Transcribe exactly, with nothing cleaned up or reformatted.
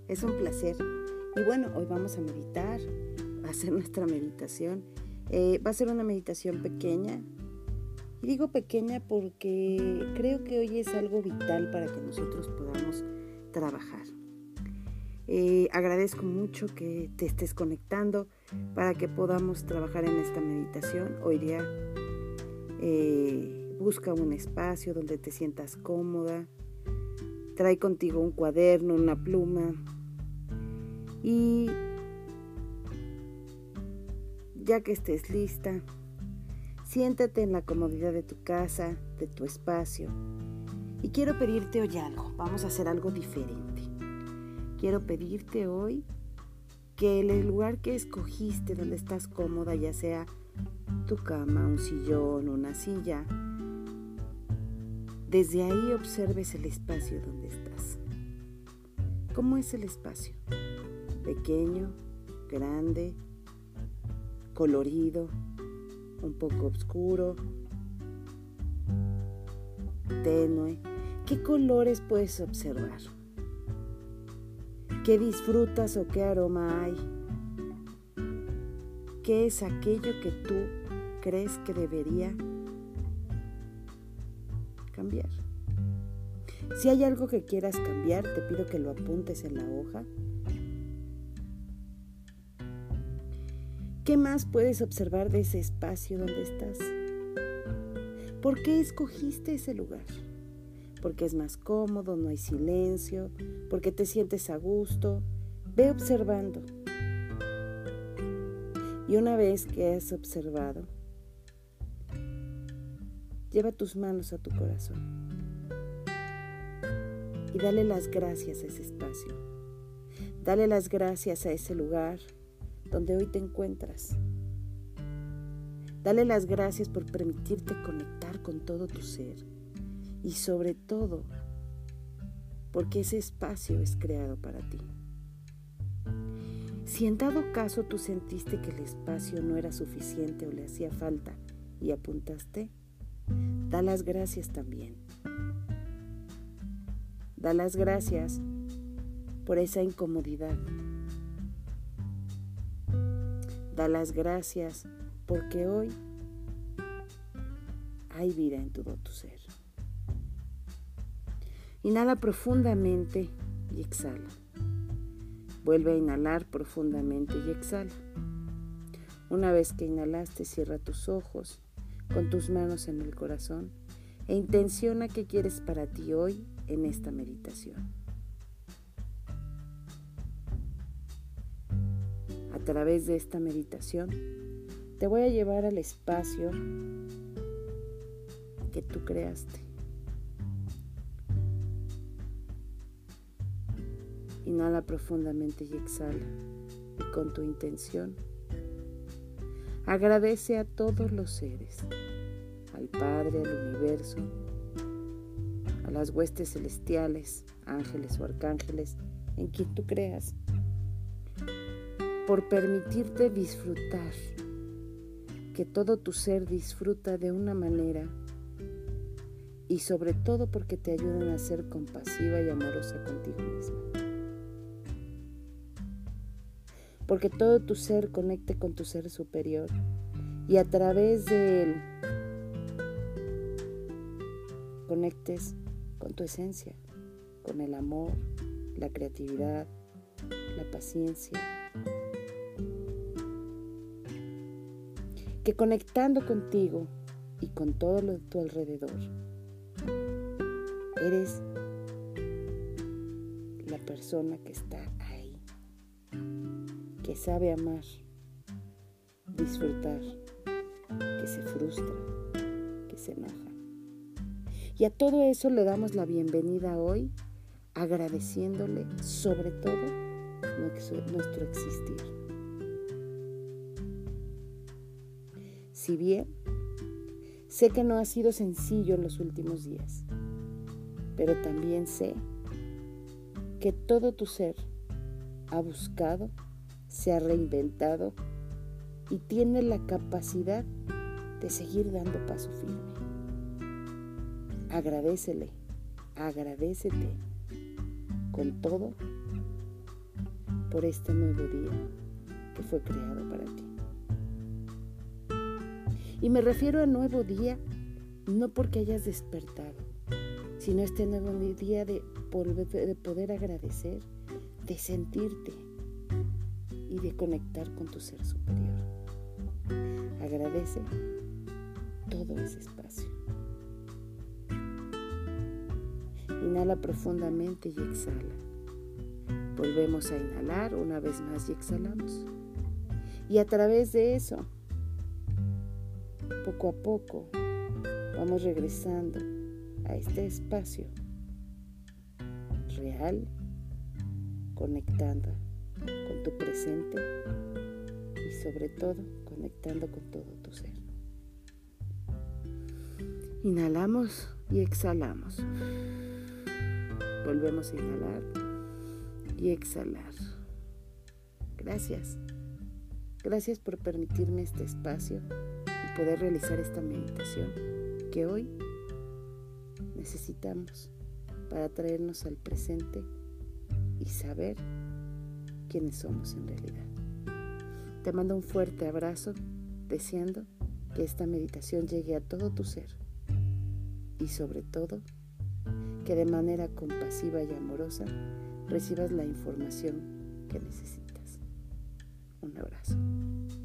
Es un placer. Y bueno, hoy vamos a meditar, a hacer nuestra meditación. Eh, va a ser una meditación pequeña. Y digo pequeña porque creo que hoy es algo vital para que nosotros podamos trabajar. Eh, agradezco mucho que te estés conectando para que podamos trabajar en esta meditación. Hoy día eh, busca un espacio donde te sientas cómoda. Trae contigo un cuaderno, una pluma y ya que estés lista, siéntate en la comodidad de tu casa, de tu espacio. Y quiero pedirte hoy algo. Vamos a hacer algo diferente. Quiero pedirte hoy que el lugar que escogiste donde estás cómoda, ya sea tu cama, un sillón, una silla, desde ahí observes el espacio donde estás. ¿Cómo es el espacio? Pequeño, grande, colorido, un poco oscuro, tenue. ¿Qué colores puedes observar? ¿Qué disfrutas o qué aroma hay? ¿Qué es aquello que tú crees que debería cambiar? Si hay algo que quieras cambiar, te pido que lo apuntes en la hoja. ¿Qué más puedes observar de ese espacio donde estás? ¿Por qué escogiste ese lugar? Porque es más cómodo, no hay silencio, porque te sientes a gusto. Ve observando. Y una vez que has observado, lleva tus manos a tu corazón y dale las gracias a ese espacio. Dale las gracias a ese lugar donde hoy te encuentras. Dale las gracias por permitirte conectar con todo tu ser y sobre todo porque ese espacio es creado para ti. Si en dado caso tú sentiste que el espacio no era suficiente o le hacía falta y apuntaste, da las gracias también. Da las gracias por esa incomodidad. Da las gracias porque hoy hay vida en todo tu ser. Inhala profundamente y exhala. Vuelve a inhalar profundamente y exhala. Una vez que inhalaste, cierra tus ojos con tus manos en el corazón e intenciona qué quieres para ti hoy en esta meditación. A través de esta meditación te voy a llevar al espacio que tú creaste. Inhala profundamente y exhala. Y con tu intención, agradece a todos los seres, al Padre, al universo, a las huestes celestiales, ángeles o arcángeles, en quien tú creas, por permitirte disfrutar, que todo tu ser disfruta de una manera y sobre todo porque te ayudan a ser compasiva y amorosa contigo misma. Porque todo tu ser conecte con tu ser superior y a través de él conectes con tu esencia, con el amor, la creatividad, la paciencia. Que conectando contigo y con todo lo de tu alrededor, eres la persona que está ahí, que sabe amar, disfrutar, que se frustra, que se enoja. Y a todo eso le damos la bienvenida hoy, agradeciéndole sobre todo nuestro existir. Si bien sé que no ha sido sencillo en los últimos días, pero también sé que todo tu ser ha buscado, se ha reinventado y tiene la capacidad de seguir dando paso firme. Agradécele, agradécete con todo por este nuevo día que fue creado para ti. Y me refiero a nuevo día no porque hayas despertado, sino este nuevo día de, de poder agradecer, de sentirte y de conectar con tu ser superior. Agradece todo ese espacio. Inhala profundamente y exhala. Volvemos a inhalar una vez más y exhalamos. Y a través de eso, poco a poco, vamos regresando a este espacio real, conectando con tu presente y sobre todo conectando con todo tu ser. Inhalamos y exhalamos. Volvemos a inhalar y exhalar. Gracias. Gracias por permitirme este espacio y poder realizar esta meditación que hoy necesitamos para traernos al presente y saber quiénes somos en realidad. Te mando un fuerte abrazo, deseando que esta meditación llegue a todo tu ser y sobre todo que de manera compasiva y amorosa recibas la información que necesitas. Un abrazo.